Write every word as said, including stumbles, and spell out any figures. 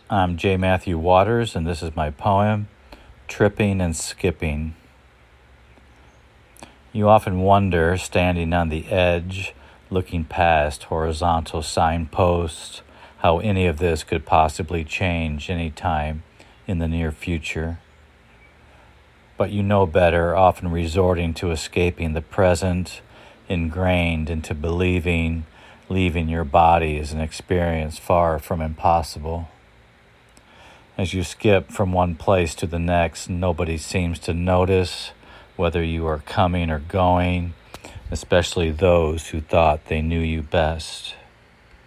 I'm J. Matthew Waters, and this is my poem, Tripping and Skipping. You often wonder, standing on the edge, looking past horizontal signposts, how any of this could possibly change any time in the near future. But you know better, often resorting to escaping the present, ingrained into believing leaving your body is an experience far from impossible. As you skip from one place to the next, nobody seems to notice whether you are coming or going, especially those who thought they knew you best.